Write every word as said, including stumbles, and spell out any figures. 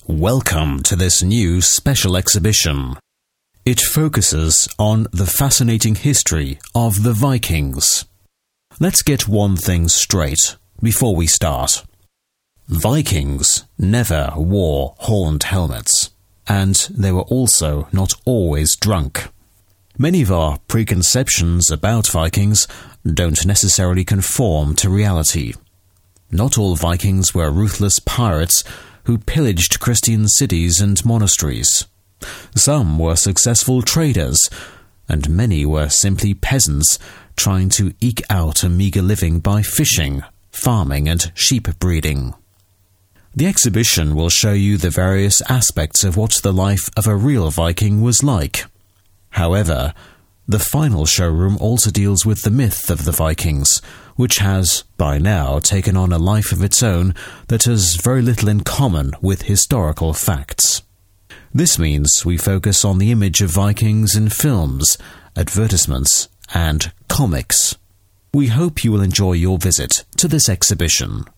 Welcome to this new special exhibition. It focuses on the fascinating history of the Vikings. Let's get one thing straight before we start. Vikings never wore horned helmets, and they were also not always drunk. Many of our preconceptions about Vikings don't necessarily conform to reality. Not all Vikings were ruthless pirates who pillaged Christian cities and monasteries. Some were successful traders, and many were simply peasants trying to eke out a meager living by fishing, farming, and sheep breeding. The exhibition will show you the various aspects of what the life of a real Viking was like. However, the final showroom also deals with the myth of the Vikings, which has, by now, taken on a life of its own that has very little in common with historical facts. This means we focus on the image of Vikings in films, advertisements, and comics. We hope you will enjoy your visit to this exhibition.